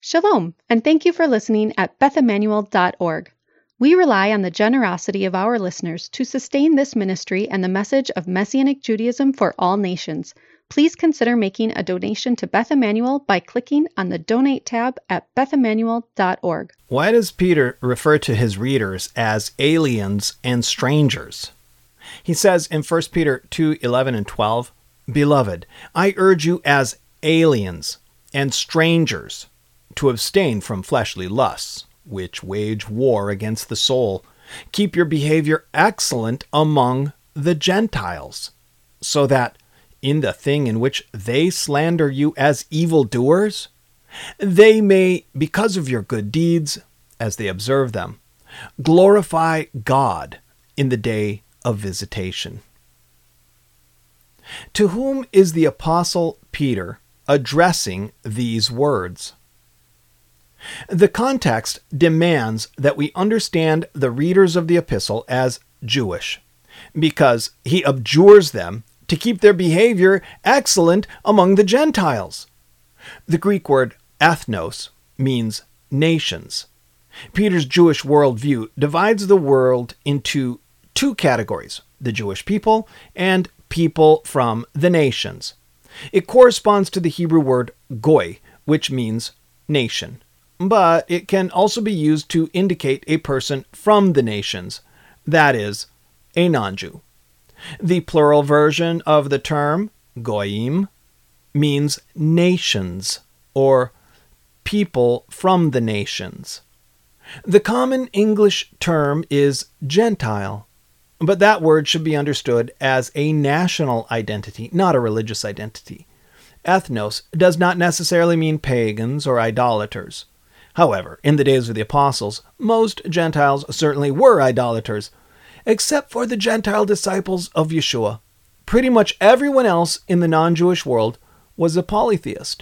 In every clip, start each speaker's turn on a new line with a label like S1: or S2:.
S1: Shalom, and thank you for listening at bethemmanuel.org. We rely on the generosity of our listeners to sustain this ministry and the message of Messianic Judaism for all nations. Please consider making a donation to Beth Emmanuel by clicking on the Donate tab at bethemmanuel.org.
S2: Why does Peter refer to his readers as aliens and strangers? He says in 1 Peter 2:11 and 12, "Beloved, I urge you as aliens and strangers to abstain from fleshly lusts, which wage war against the soul. Keep your behavior excellent among the Gentiles, so that in the thing in which they slander you as evildoers, they may, because of your good deeds, as they observe them, glorify God in the day of visitation." To whom is the Apostle Peter addressing these words? The context demands that we understand the readers of the epistle as Jewish, because he adjures them to keep their behavior excellent among the Gentiles. The Greek word ethnos means nations. Peter's Jewish worldview divides the world into two categories, the Jewish people and people from the nations. It corresponds to the Hebrew word goy, which means nation, but it can also be used to indicate a person from the nations, that is, a non-Jew. The plural version of the term, goyim, means nations, or people from the nations. The common English term is Gentile, but that word should be understood as a national identity, not a religious identity. Ethnos does not necessarily mean pagans or idolaters. However, in the days of the apostles, most Gentiles certainly were idolaters, except for the Gentile disciples of Yeshua. Pretty much everyone else in the non-Jewish world was a polytheist.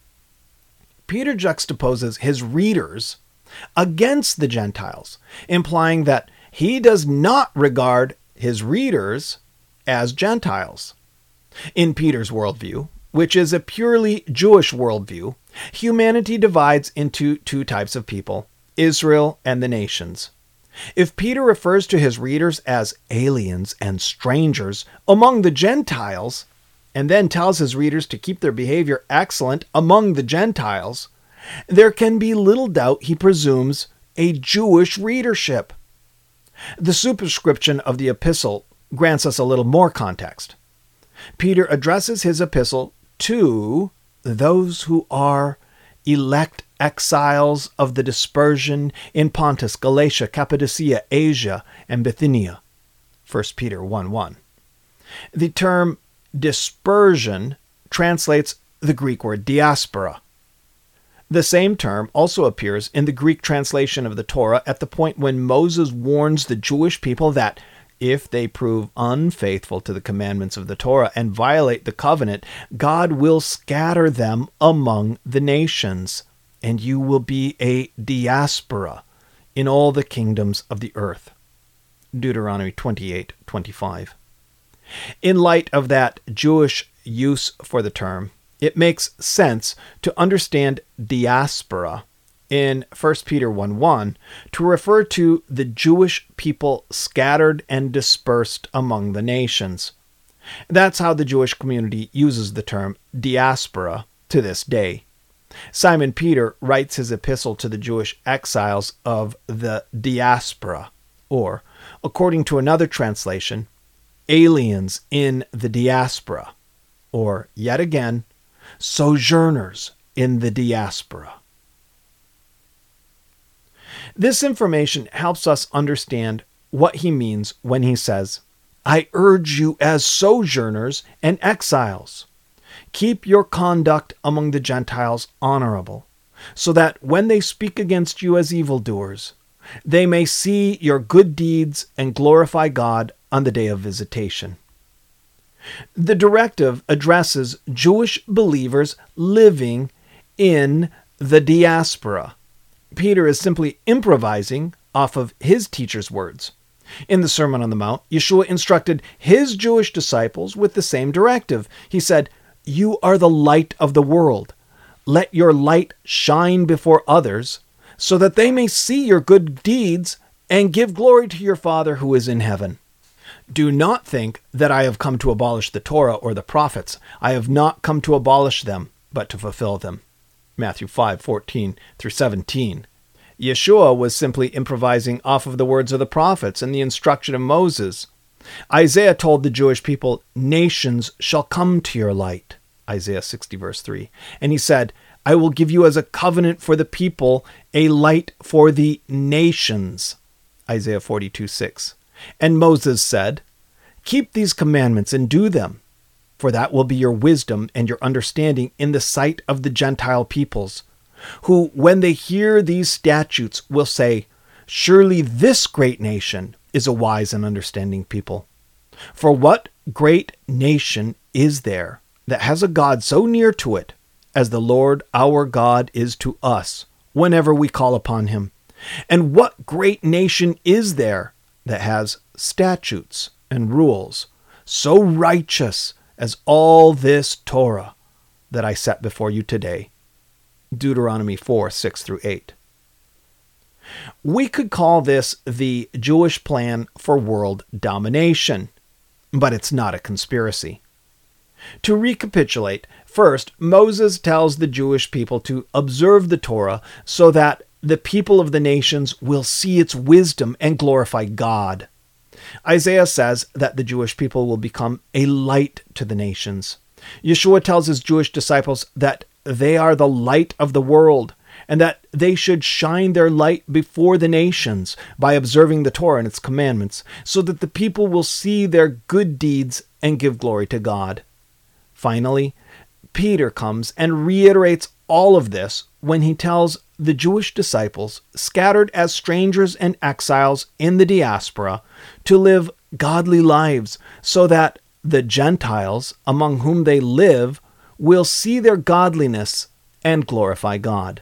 S2: Peter juxtaposes his readers against the Gentiles, implying that he does not regard his readers as Gentiles. In Peter's worldview, which is a purely Jewish worldview, humanity divides into two types of people, Israel and the nations. If Peter refers to his readers as aliens and strangers among the Gentiles, and then tells his readers to keep their behavior excellent among the Gentiles, there can be little doubt he presumes a Jewish readership. The superscription of the epistle grants us a little more context. Peter addresses his epistle to those who are elect exiles of the dispersion in Pontus, Galatia, Cappadocia, Asia, and Bithynia. 1 Peter 1:1. The term dispersion translates the Greek word diaspora. The same term also appears in the Greek translation of the Torah at the point when Moses warns the Jewish people that if they prove unfaithful to the commandments of the Torah and violate the covenant, God will scatter them among the nations, and you will be a diaspora in all the kingdoms of the earth. Deuteronomy 28:25. In light of that Jewish use for the term, it makes sense to understand diaspora in 1 Peter 1:1 to refer to the Jewish people scattered and dispersed among the nations. That's how the Jewish community uses the term diaspora to this day. Simon Peter writes his epistle to the Jewish exiles of the diaspora, or, according to another translation, aliens in the diaspora, or, yet again, sojourners in the diaspora. This information helps us understand what he means when he says, "I urge you as sojourners and exiles. Keep your conduct among the Gentiles honorable, so that when they speak against you as evildoers, they may see your good deeds and glorify God on the day of visitation." The directive addresses Jewish believers living in the diaspora. Peter is simply improvising off of his teacher's words. In the Sermon on the Mount, Yeshua instructed his Jewish disciples with the same directive. He said, "You are the light of the world. let your light shine before others, so that they may see your good deeds and give glory to your Father who is in heaven. Do not think that I have come to abolish the Torah or the prophets. I have not come to abolish them, but to fulfill them. Matthew 5:14 through 17. Yeshua was simply improvising off of the words of the prophets and the instruction of Moses. Isaiah told the Jewish people, nations shall come to your light. Isaiah 60 verse 3. And he said, I will give you as a covenant for the people, a light for the nations. Isaiah 42:6. And Moses said, keep these commandments and do them, for that will be your wisdom and your understanding in the sight of the Gentile peoples, who, when they hear these statutes, will say, surely this great nation is a wise and understanding people. For what great nation is there that has a God so near to it as the Lord our God is to us whenever we call upon him? And what great nation is there that has statutes and rules so righteous as all this Torah that I set before you today? Deuteronomy 4:6 through 8. We could call this the Jewish plan for world domination, but it's not a conspiracy. To recapitulate, first, Moses tells the Jewish people to observe the Torah so that the people of the nations will see its wisdom and glorify God. Isaiah says that the Jewish people will become a light to the nations. Yeshua tells his Jewish disciples that they are the light of the world, and that they should shine their light before the nations by observing the Torah and its commandments, so that the people will see their good deeds and give glory to God. Finally, Peter comes and reiterates all of this when he tells the Jewish disciples, scattered as strangers and exiles in the diaspora, to live godly lives, so that the Gentiles among whom they live will see their godliness and glorify God.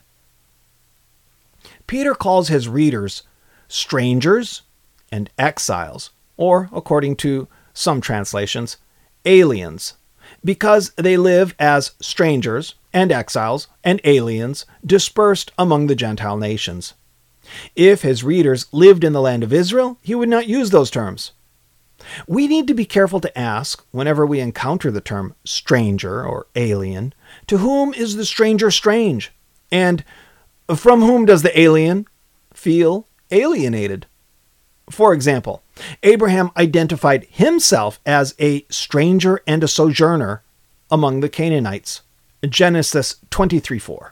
S2: Peter calls his readers strangers and exiles, or, according to some translations, aliens, because they live as strangers and exiles and aliens dispersed among the Gentile nations. If his readers lived in the land of Israel, he would not use those terms. We need to be careful to ask, whenever we encounter the term stranger or alien, to whom is the stranger strange? And from whom does the alien feel alienated? For example, Abraham identified himself as a stranger and a sojourner among the Canaanites. Genesis 23:4.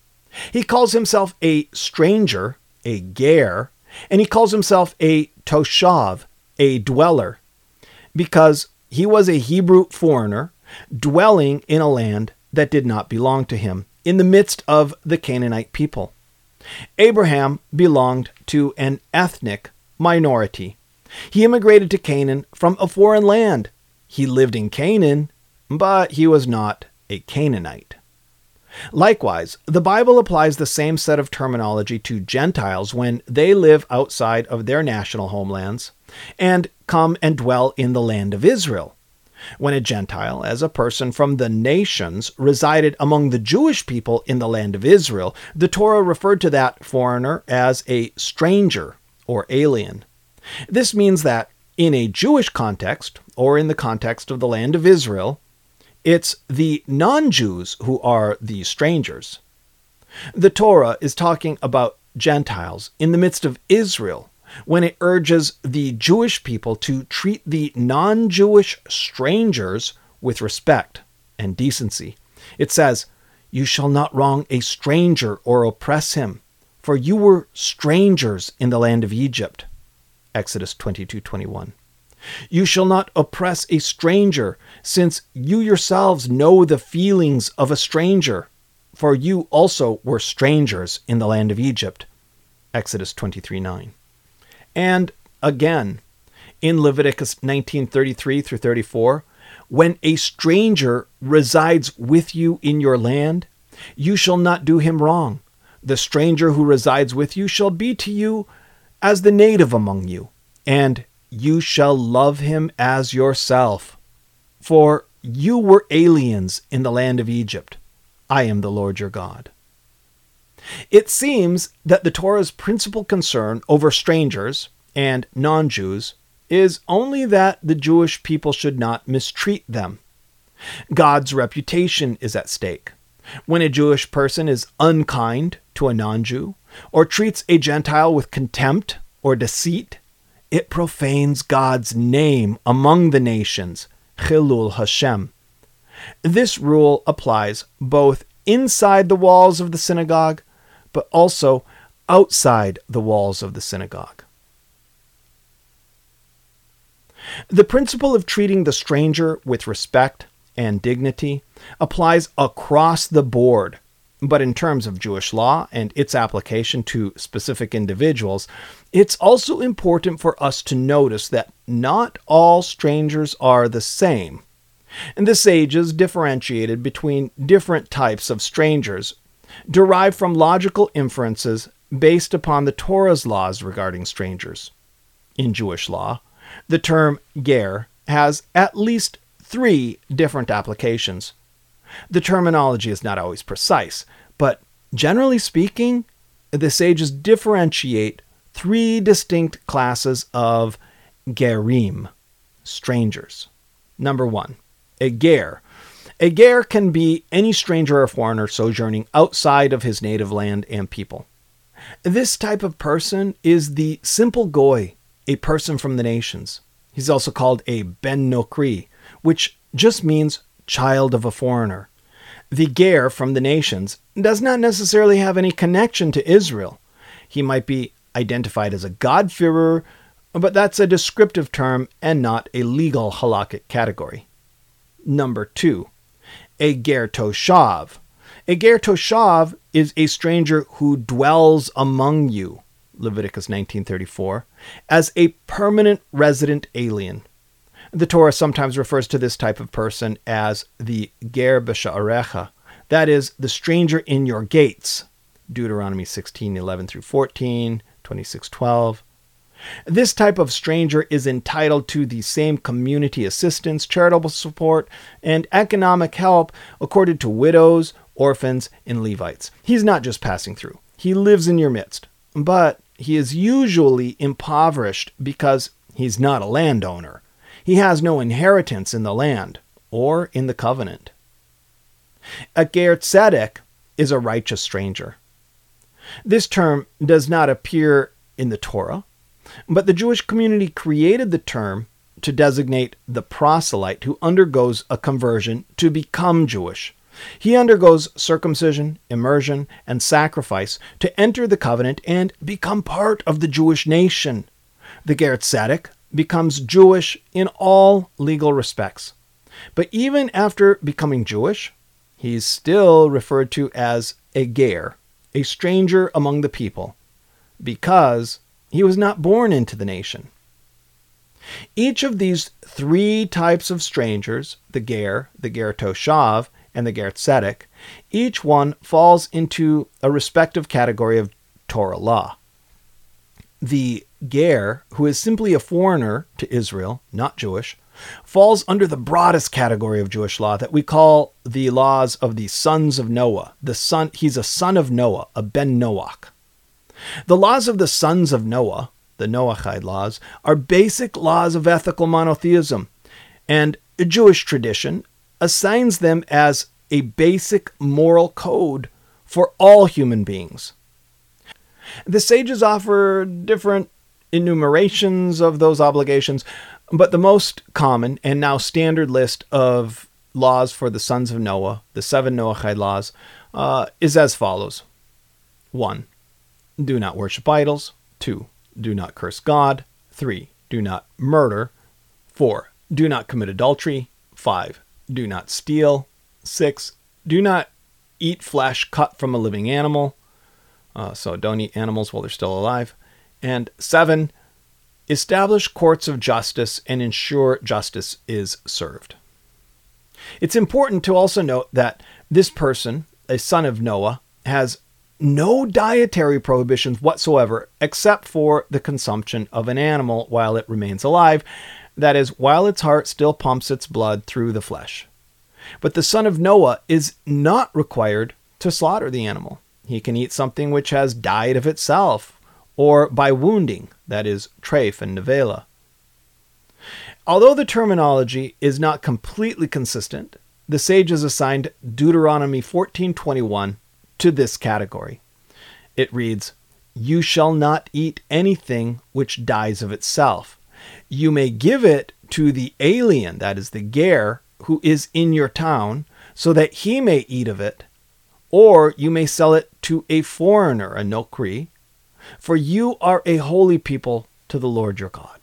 S2: He calls himself a stranger, a ger, and he calls himself a toshav, a dweller, because he was a Hebrew foreigner dwelling in a land that did not belong to him, in the midst of the Canaanite people. Abraham belonged to an ethnic minority. He immigrated to Canaan from a foreign land. He lived in Canaan, but he was not a Canaanite. Likewise, the Bible applies the same set of terminology to Gentiles when they live outside of their national homelands and come and dwell in the land of Israel. When a Gentile, as a person from the nations, resided among the Jewish people in the land of Israel, the Torah referred to that foreigner as a stranger or alien. This means that in a Jewish context, or in the context of the land of Israel, it's the non-Jews who are the strangers. The Torah is talking about Gentiles in the midst of Israel when it urges the Jewish people to treat the non-Jewish strangers with respect and decency. It says, "You shall not wrong a stranger or oppress him, for you were strangers in the land of Egypt." Exodus 22:21. "You shall not oppress a stranger, since you yourselves know the feelings of a stranger, for you also were strangers in the land of Egypt." Exodus 23:9. And again, in Leviticus 19:33 through 34, "When a stranger resides with you in your land, you shall not do him wrong. The stranger who resides with you shall be to you as the native among you, and you shall love him as yourself, for you were aliens in the land of Egypt." I am the Lord your God. It seems that the Torah's principal concern over strangers and non-Jews is only that the Jewish people should not mistreat them. God's reputation is at stake. When a Jewish person is unkind to a non-Jew or treats a Gentile with contempt or deceit, it profanes God's name among the nations, Chilul Hashem. This rule applies both inside the walls of the synagogue, but also outside the walls of the synagogue. The principle of treating the stranger with respect and dignity applies across the board, but in terms of Jewish law and its application to specific individuals, it's also important for us to notice that not all strangers are the same. And the sages differentiated between different types of strangers, derived from logical inferences based upon the Torah's laws regarding strangers. In Jewish law, the term ger has at least 3 different applications. The terminology is not always precise, but generally speaking, the sages differentiate 3 distinct classes of gerim, strangers. Number 1, a ger. A ger can be any stranger or foreigner sojourning outside of his native land and people. This type of person is the simple goy, a person from the nations. He's also called a ben nokri, which just means child of a foreigner. The ger from the nations does not necessarily have any connection to Israel. He might be identified as a God-fearer, but that's a descriptive term and not a legal halakhic category. Number 2, a ger toshav. A ger toshav is a stranger who dwells among you, Leviticus 19:34, as a permanent resident alien. The Torah sometimes refers to this type of person as the ger b'sha'arecha, that is, the stranger in your gates, Deuteronomy 16:11-14, 26:12. This type of stranger is entitled to the same community assistance, charitable support, and economic help accorded to widows, orphans, and Levites. He's not just passing through. He lives in your midst, but he is usually impoverished because he's not a landowner. He has no inheritance in the land or in the covenant. A ger tzedek is a righteous stranger. This term does not appear in the Torah, but the Jewish community created the term to designate the proselyte who undergoes a conversion to become Jewish. He undergoes circumcision, immersion, and sacrifice to enter the covenant and become part of the Jewish nation. The ger tzedek becomes Jewish in all legal respects. But even after becoming Jewish, he's still referred to as a ger, a stranger among the people, because he was not born into the nation. Each of these 3 types of strangers, the ger toshav, and the ger tzedek, each one falls into a respective category of Torah law. The ger, who is simply a foreigner to Israel, not Jewish, falls under the broadest category of Jewish law that we call the laws of the sons of Noah. He's a son of Noah, a ben Noach. The laws of the sons of Noah, the Noachide laws, are basic laws of ethical monotheism, and Jewish tradition assigns them as a basic moral code for all human beings. The sages offer different enumerations of those obligations, but the most common and now standard list of laws for the sons of Noah, the 7 Noachide laws, is as follows. 1. Do not worship idols. 2. Do not curse God. 3. Do not murder. 4. Do not commit adultery. 5. Do not steal. 6. Do not eat flesh cut from a living animal. So don't eat animals while they're still alive. And 7. Establish courts of justice and ensure justice is served. It's important to also note that this person, a son of Noah, has no dietary prohibitions whatsoever except for the consumption of an animal while it remains alive, that is, while its heart still pumps its blood through the flesh. But the son of Noah is not required to slaughter the animal. He can eat something which has died of itself, or by wounding, that is, treif and nevela. Although the terminology is not completely consistent, the sages assigned Deuteronomy 14:21 to this category. It reads, "You shall not eat anything which dies of itself. You may give it to the alien," that is the ger, "who is in your town, so that he may eat of it, or you may sell it to a foreigner, a nokri, for you are a holy people to the Lord your God."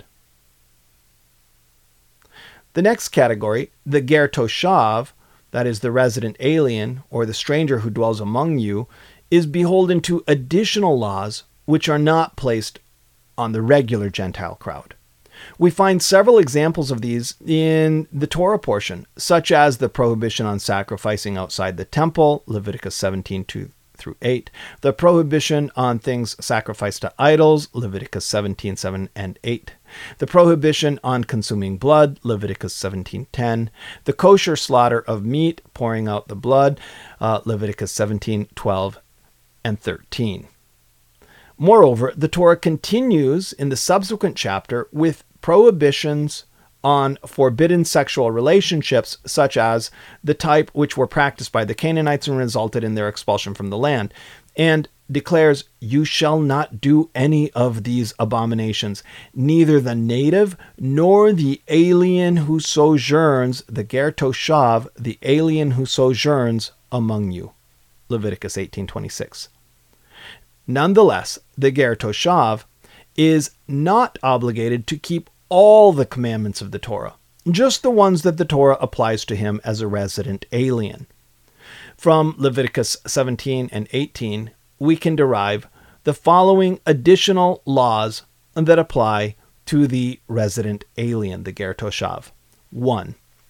S2: The next category, the ger toshav, that is the resident alien or the stranger who dwells among you, is beholden to additional laws which are not placed on the regular Gentile crowd. We find several examples of these in the Torah portion, such as the prohibition on sacrificing outside the temple, Leviticus 17:2-8, the prohibition on things sacrificed to idols, Leviticus 17:7 and 8, the prohibition on consuming blood, Leviticus 17:10, the kosher slaughter of meat, pouring out the blood, Leviticus 17:12 and 13. Moreover, the Torah continues in the subsequent chapter with prohibitions on forbidden sexual relationships, such as the type which were practiced by the Canaanites and resulted in their expulsion from the land, and declares, "You shall not do any of these abominations, neither the native nor the alien who sojourns," the ger toshav, the alien who sojourns among you, Leviticus 18:26. Nonetheless, the ger toshav is not obligated to keep all the commandments of the Torah, just the ones that the Torah applies to him as a resident alien. From Leviticus 17 and 18, we can derive the following additional laws that apply to the resident alien, the ger toshav. 1.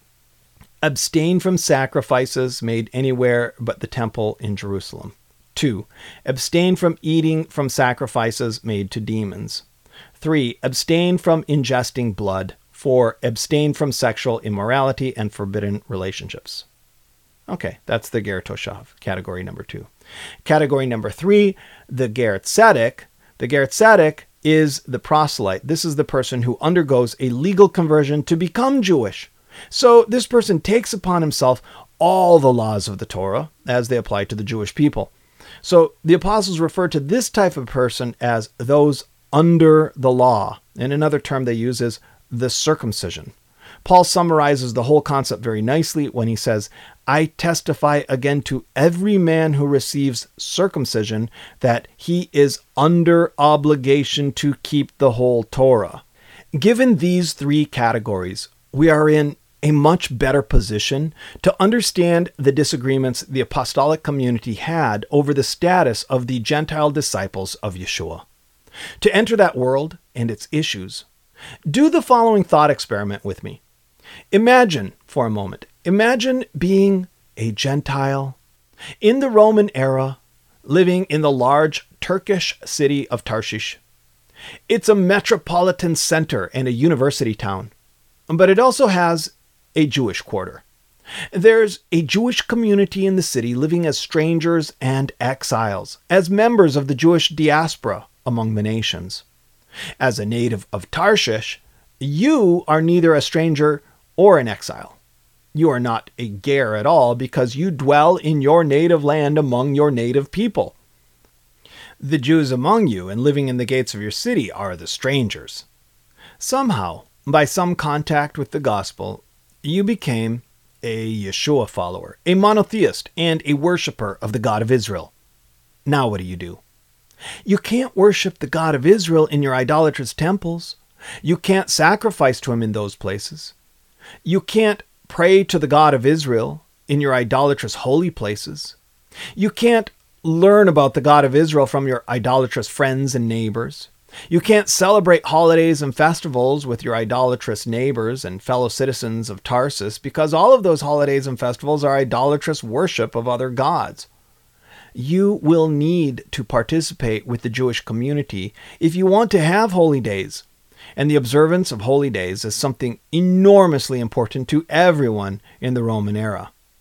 S2: Abstain from sacrifices made anywhere but the temple in Jerusalem. 2. Abstain from eating from sacrifices made to demons. 3. Abstain from ingesting blood. 4. Abstain from sexual immorality and forbidden relationships. Okay, that's the ger toshav, category number 2. Category number 3, the ger tzedek. The ger tzedek is the proselyte. This is the person who undergoes a legal conversion to become Jewish. So this person takes upon himself all the laws of the Torah as they apply to the Jewish people. So the apostles refer to this type of person as those under the law. And another term they use is the circumcision. Paul summarizes the whole concept very nicely when he says, "I testify again to every man who receives circumcision that he is under obligation to keep the whole Torah." Given these three categories, we are in a much better position to understand the disagreements the apostolic community had over the status of the Gentile disciples of Yeshua. To enter that world and its issues, do the following thought experiment with me. Imagine for a moment, imagine being a Gentile in the Roman era, living in the large Turkish city of Tarshish. It's a metropolitan center and a university town, but it also has a Jewish quarter. There's a Jewish community in the city living as strangers and exiles, as members of the Jewish diaspora among the nations. As a native of Tarshish, you are neither a stranger or an exile. You are not a ger at all because you dwell in your native land among your native people. The Jews among you and living in the gates of your city are the strangers. Somehow, by some contact with the gospel, you became a Yeshua follower, a monotheist, and a worshiper of the God of Israel. Now what do? You can't worship the God of Israel in your idolatrous temples. You can't sacrifice to him in those places. You can't pray to the God of Israel in your idolatrous holy places. You can't learn about the God of Israel from your idolatrous friends and neighbors. You can't celebrate holidays and festivals with your idolatrous neighbors and fellow citizens of Tarsus because all of those holidays and festivals are idolatrous worship of other gods. You will need to participate with the Jewish community if you want to have holy days. And the observance of holy days is something enormously important to everyone in the Roman era.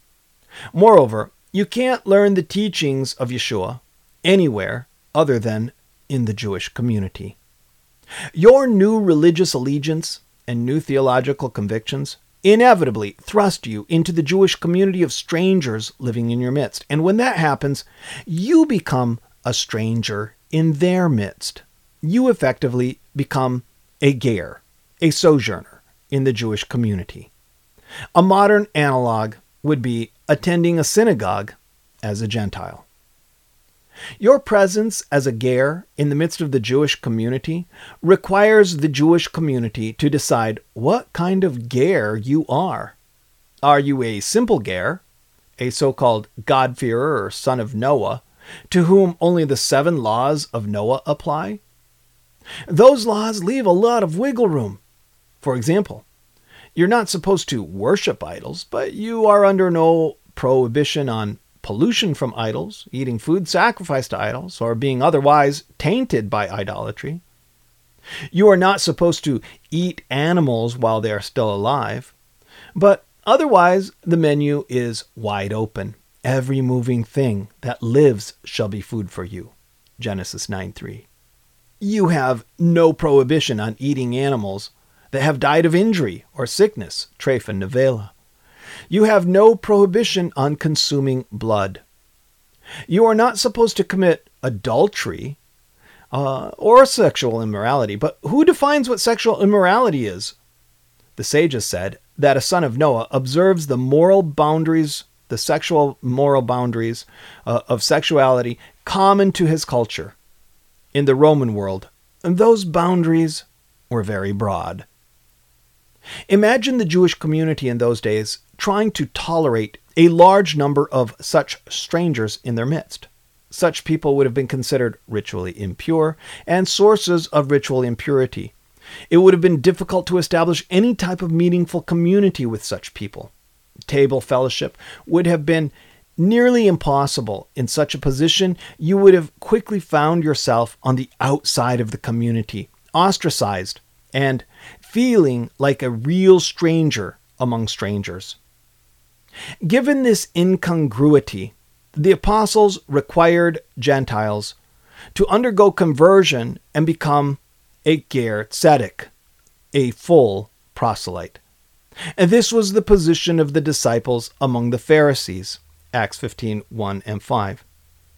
S2: Moreover, you can't learn the teachings of Yeshua anywhere other than in the Jewish community. Your new religious allegiance and new theological convictions inevitably thrust you into the Jewish community of strangers living in your midst. And when that happens, you become a stranger in their midst. You effectively become a ger, a sojourner in the Jewish community. A modern analog would be attending a synagogue as a Gentile. Your presence as a ger in the midst of the Jewish community requires the Jewish community to decide what kind of ger you are. Are you a simple ger, a so-called God-fearer or son of Noah, to whom only the 7 laws of Noah apply? Those laws leave a lot of wiggle room. For example, you're not supposed to worship idols, but you are under no prohibition on pollution from idols, eating food sacrificed to idols, or being otherwise tainted by idolatry. You are not supposed to eat animals while they are still alive, but otherwise the menu is wide open. Every moving thing that lives shall be food for you. Genesis 9:3. You have no prohibition on eating animals that have died of injury or sickness. Treif and Nevela. You have no prohibition on consuming blood. You are not supposed to commit adultery or sexual immorality. But who defines what sexual immorality is? The sages said that a son of Noah observes the moral boundaries, the sexual moral boundaries of sexuality common to his culture. In the Roman world, those boundaries were very broad. Imagine the Jewish community in those days trying to tolerate a large number of such strangers in their midst. Such people would have been considered ritually impure and sources of ritual impurity. It would have been difficult to establish any type of meaningful community with such people. Table fellowship would have been nearly impossible. In such a position, you would have quickly found yourself on the outside of the community, ostracized, and feeling like a real stranger among strangers. Given this incongruity, the apostles required Gentiles to undergo conversion and become a ger tzedek, a full proselyte. And this was the position of the disciples among the Pharisees, Acts 15:1 and 5.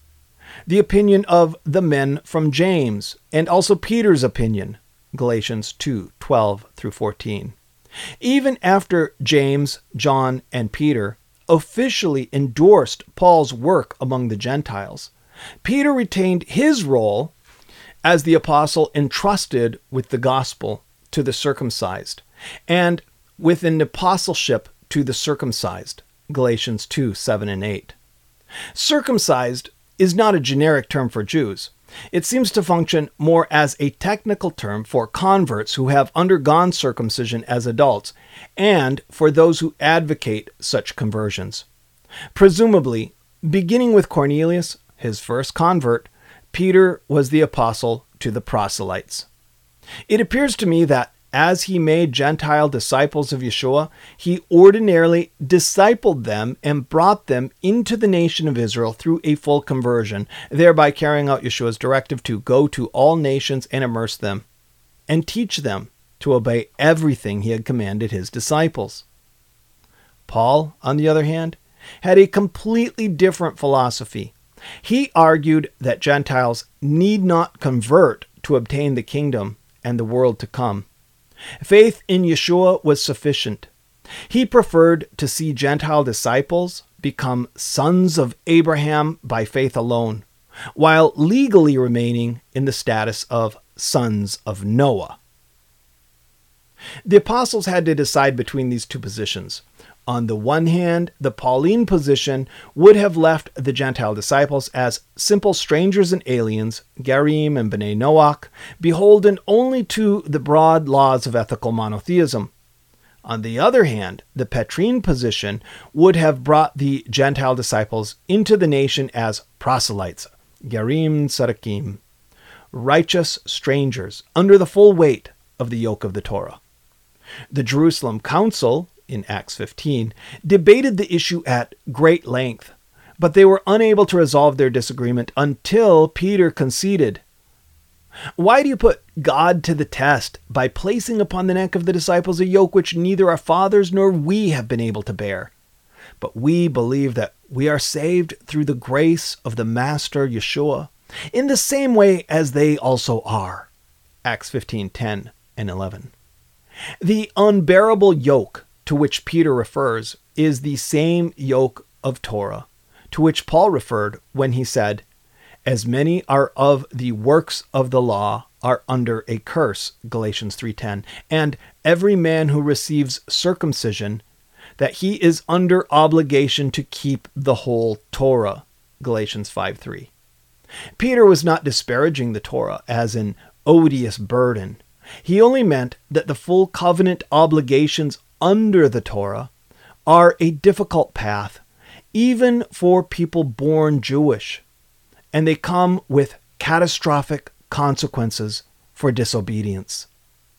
S2: The opinion of the men from James, and also Peter's opinion, Galatians 2:12 through 14. Even after James, John, and Peter officially endorsed Paul's work among the Gentiles, Peter retained his role as the apostle entrusted with the gospel to the circumcised, and with an apostleship to the circumcised, Galatians 2:7 and 8. Circumcised is not a generic term for Jews. It seems to function more as a technical term for converts who have undergone circumcision as adults, and for those who advocate such conversions. Presumably, beginning with Cornelius, his first convert, Peter was the apostle to the proselytes. It appears to me that as he made Gentile disciples of Yeshua, he ordinarily discipled them and brought them into the nation of Israel through a full conversion, thereby carrying out Yeshua's directive to go to all nations and immerse them, and teach them to obey everything he had commanded his disciples. Paul, on the other hand, had a completely different philosophy. He argued that Gentiles need not convert to obtain the kingdom and the world to come. Faith in Yeshua was sufficient. He preferred to see Gentile disciples become sons of Abraham by faith alone, while legally remaining in the status of sons of Noah. The apostles had to decide between these two positions. On the one hand, the Pauline position would have left the Gentile disciples as simple strangers and aliens, Gerim and Bnei Noach, beholden only to the broad laws of ethical monotheism. On the other hand, the Petrine position would have brought the Gentile disciples into the nation as proselytes, Gerim Tzedkim, righteous strangers under the full weight of the yoke of the Torah. The Jerusalem Council in Acts 15, debated the issue at great length, but they were unable to resolve their disagreement until Peter conceded. Why do you put God to the test by placing upon the neck of the disciples a yoke which neither our fathers nor we have been able to bear? But we believe that we are saved through the grace of the Master Yeshua, in the same way as they also are. Acts 15:10 and 11. The unbearable yoke to which Peter refers is the same yoke of Torah to which Paul referred when he said, "As many are of the works of the law are under a curse," Galatians 3:10, and every man who receives circumcision, that he is under obligation to keep the whole Torah, Galatians 5:3. Peter was not disparaging the Torah as an odious burden. He only meant that the full covenant obligations under the Torah are a difficult path, even for people born Jewish, and they come with catastrophic consequences for disobedience.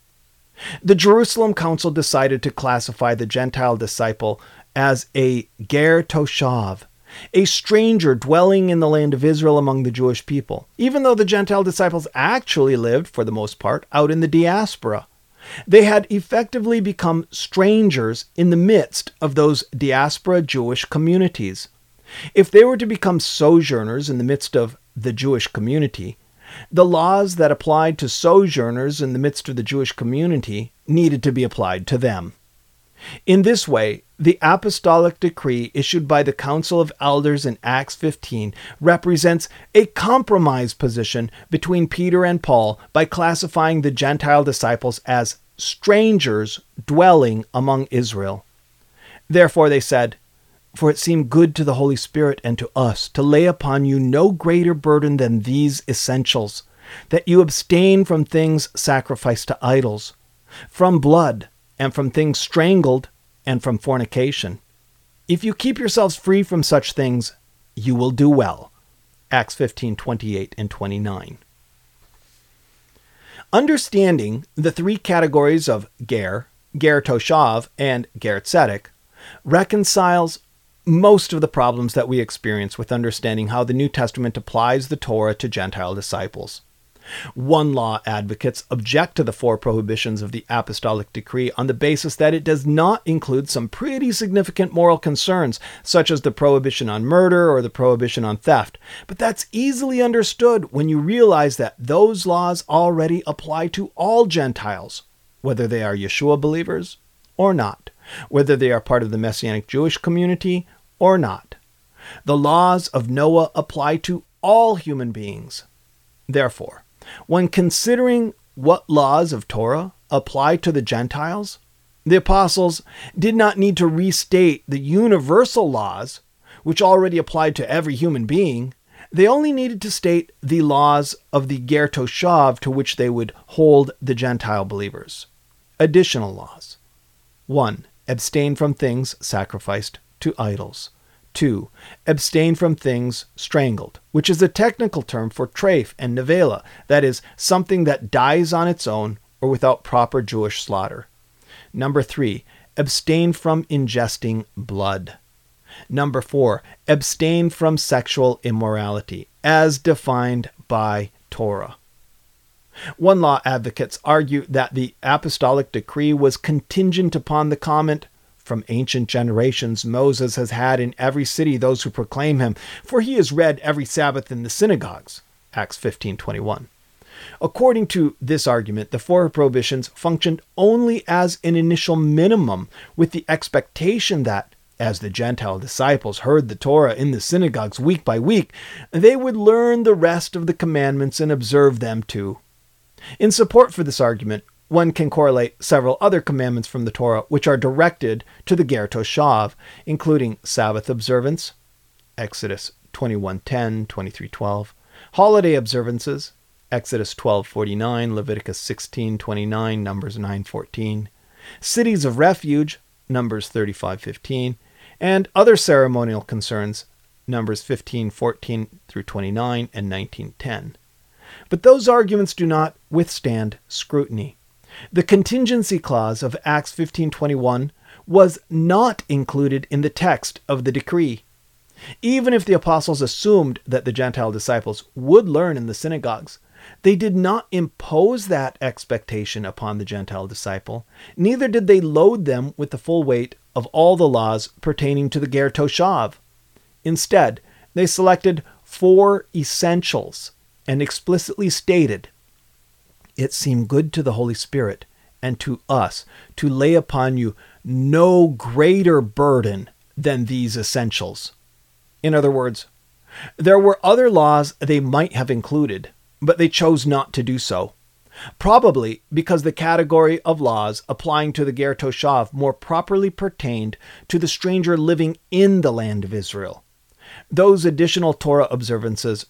S2: The Jerusalem Council decided to classify the Gentile disciple as a ger toshav, a stranger dwelling in the land of Israel among the Jewish people, even though the Gentile disciples actually lived, for the most part, out in the diaspora. They had effectively become strangers in the midst of those diaspora Jewish communities. If they were to become sojourners in the midst of the Jewish community, the laws that applied to sojourners in the midst of the Jewish community needed to be applied to them. In this way, the apostolic decree issued by the Council of Elders in Acts 15 represents a compromise position between Peter and Paul by classifying the Gentile disciples as strangers dwelling among Israel. Therefore they said, "For it seemed good to the Holy Spirit and to us to lay upon you no greater burden than these essentials, that you abstain from things sacrificed to idols, from blood, and from things strangled, and from fornication. If you keep yourselves free from such things, you will do well." Acts 15:28 and 29. Understanding the three categories of ger toshav, and ger tzedek reconciles most of the problems that we experience with understanding how the New Testament applies the Torah to Gentile disciples. One law advocates object to the four prohibitions of the apostolic decree on the basis that it does not include some pretty significant moral concerns, such as the prohibition on murder or the prohibition on theft. But that's easily understood when you realize that those laws already apply to all Gentiles, whether they are Yeshua believers or not, whether they are part of the Messianic Jewish community or not. The laws of Noah apply to all human beings. Therefore, when considering what laws of Torah apply to the Gentiles, the apostles did not need to restate the universal laws, which already applied to every human being. They only needed to state the laws of the ger toshav to which they would hold the Gentile believers. Additional laws. 1. Abstain from things sacrificed to idols. 2. Abstain from things strangled, which is a technical term for treif and nevela, that is, something that dies on its own or without proper Jewish slaughter. 3. Abstain from ingesting blood. 4. Abstain from sexual immorality, as defined by Torah. One law advocates argue that the apostolic decree was contingent upon the comment, "From ancient generations, Moses has had in every city those who proclaim him, for he is read every Sabbath in the synagogues." Acts 15:21. According to this argument, the four prohibitions functioned only as an initial minimum, with the expectation that, as the Gentile disciples heard the Torah in the synagogues week by week, they would learn the rest of the commandments and observe them too. In support for this argument, one can correlate several other commandments from the Torah which are directed to the ger toshav, including Sabbath observance, Exodus 21:10, 23:12, holiday observances, Exodus 12:49, Leviticus 16:29, Numbers 9:14, cities of refuge, Numbers 35:15, and other ceremonial concerns, Numbers 15:14 through 29 and 19:10. But those arguments do not withstand scrutiny. The contingency clause of Acts 15:21 was not included in the text of the decree. Even if the apostles assumed that the Gentile disciples would learn in the synagogues, they did not impose that expectation upon the Gentile disciple, neither did they load them with the full weight of all the laws pertaining to the Ger Toshav. Instead, they selected 4 essentials and explicitly stated, "It seemed good to the Holy Spirit and to us to lay upon you no greater burden than these essentials." In other words, there were other laws they might have included, but they chose not to do so, probably because the category of laws applying to the Ger Toshav more properly pertained to the stranger living in the land of Israel. Those additional Torah observances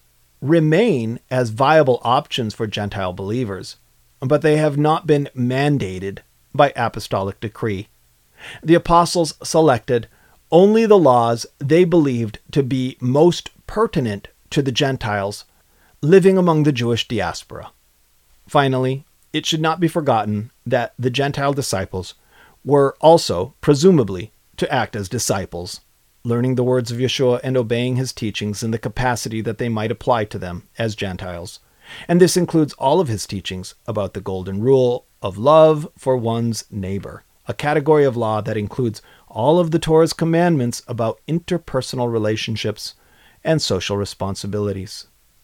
S2: remain as viable options for Gentile believers, but they have not been mandated by apostolic decree. The apostles selected only the laws they believed to be most pertinent to the Gentiles living among the Jewish diaspora. Finally, it should not be forgotten that the Gentile disciples were also, presumably, to act as disciples, learning the words of Yeshua and obeying his teachings in the capacity that they might apply to them as Gentiles. And this includes all of his teachings about the golden rule of love for one's neighbor, a category of law that includes all of the Torah's commandments about interpersonal relationships and social responsibilities.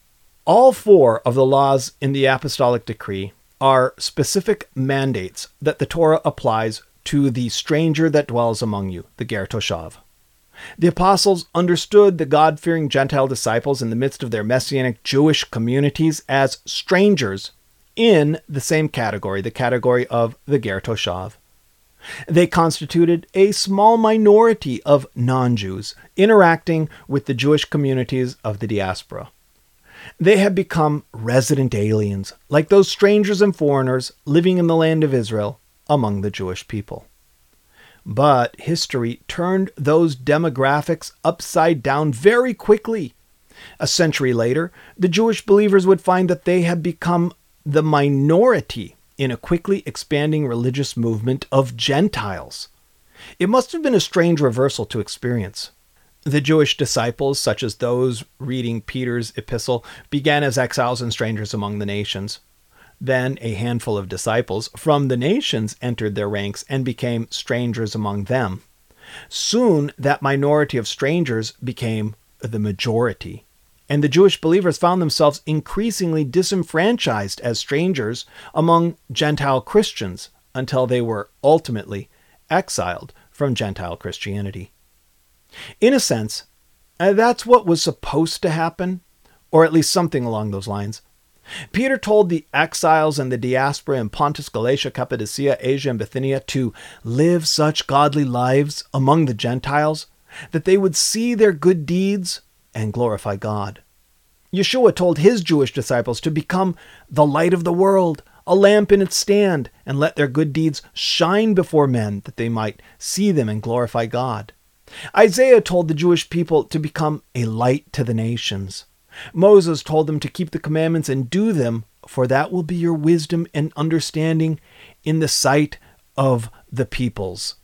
S2: All 4 of the laws in the apostolic decree are specific mandates that the Torah applies to the stranger that dwells among you, the Ger Toshav. The apostles understood the God-fearing Gentile disciples in the midst of their Messianic Jewish communities as strangers in the same category, the category of the Ger Toshav. They constituted a small minority of non-Jews interacting with the Jewish communities of the diaspora. They had become resident aliens, like those strangers and foreigners living in the land of Israel among the Jewish people. But history turned those demographics upside down very quickly. A century later, the Jewish believers would find that they had become the minority in a quickly expanding religious movement of Gentiles. It must have been a strange reversal to experience. The Jewish disciples, such as those reading Peter's epistle, began as exiles and strangers among the nations. Then a handful of disciples from the nations entered their ranks and became strangers among them. Soon that minority of strangers became the majority, and the Jewish believers found themselves increasingly disenfranchised as strangers among Gentile Christians until they were ultimately exiled from Gentile Christianity. In a sense, that's what was supposed to happen, or at least something along those lines. Peter told the exiles and the diaspora in Pontus, Galatia, Cappadocia, Asia, and Bithynia to live such godly lives among the Gentiles that they would see their good deeds and glorify God. Yeshua told his Jewish disciples to become the light of the world, a lamp in its stand, and let their good deeds shine before men that they might see them and glorify God. Isaiah told the Jewish people to become a light to the nations. Moses told them to keep the commandments and do them, for that will be your wisdom and understanding in the sight of the peoples.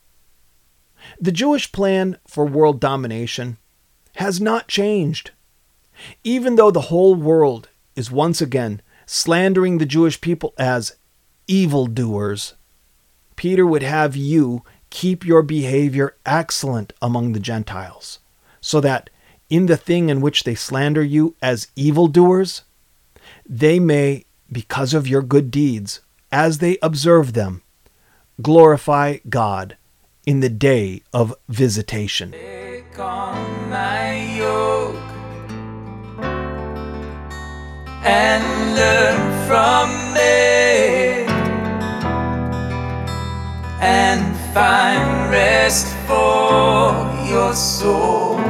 S2: The Jewish plan for world domination has not changed. Even though the whole world is once again slandering the Jewish people as evildoers, Peter would have you keep your behavior excellent among the Gentiles, so that in the thing in which they slander you as evildoers, they may, because of your good deeds, as they observe them, glorify God in the day of visitation.
S3: Take on my yoke and learn from me, and find rest for your soul.